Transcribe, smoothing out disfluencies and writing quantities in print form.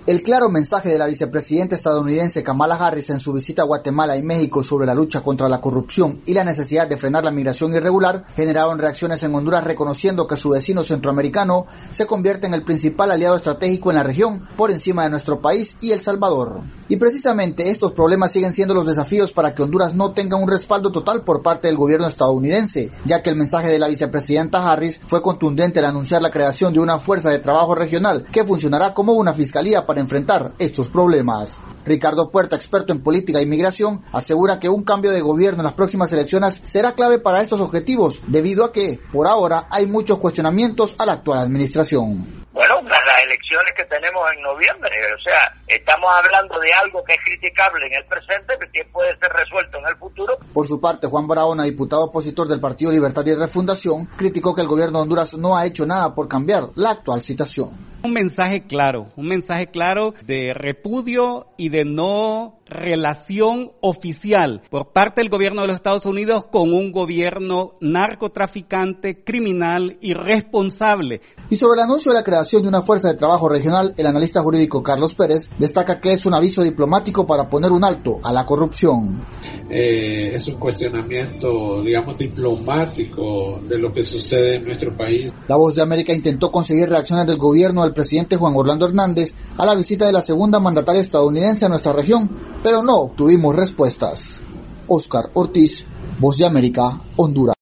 El claro mensaje de la vicepresidenta estadounidense Kamala Harris en su visita a Guatemala y México sobre la lucha contra la corrupción y la necesidad de frenar la migración irregular generaron reacciones en Honduras, reconociendo que su vecino centroamericano se convierte en el principal aliado estratégico en la región, por encima de nuestro país y El Salvador. Y precisamente estos problemas siguen siendo los desafíos para que Honduras no tenga un respaldo total por parte del gobierno estadounidense, ya que el mensaje de la vicepresidenta Harris fue contundente al anunciar la creación de una fuerza de trabajo regional que funcionará como una fiscalía para enfrentar estos problemas. Ricardo Puerta, experto en política e inmigración, asegura que un cambio de gobierno en las próximas elecciones será clave para estos objetivos, debido a que, por ahora, hay muchos cuestionamientos a la actual administración. Bueno, las elecciones que tenemos en noviembre, o sea, estamos hablando de algo que es criticable en el presente, pero que puede ser resuelto en el futuro. Por su parte, Juan Barahona, diputado opositor del Partido Libertad y Refundación, criticó que el gobierno de Honduras no ha hecho nada por cambiar la actual situación. Un mensaje claro de repudio y de no relación oficial por parte del gobierno de los Estados Unidos con un gobierno narcotraficante, criminal, irresponsable. Y sobre el anuncio de la creación de una fuerza de trabajo regional, el analista jurídico Carlos Pérez destaca que es un aviso diplomático para poner un alto a la corrupción. Es un cuestionamiento, digamos, diplomático de lo que sucede en nuestro país. La Voz de América intentó conseguir reacciones del gobierno del presidente Juan Orlando Hernández a la visita de la segunda mandataria estadounidense a nuestra región, pero no obtuvimos respuestas. Oscar Ortiz, Voz de América, Honduras.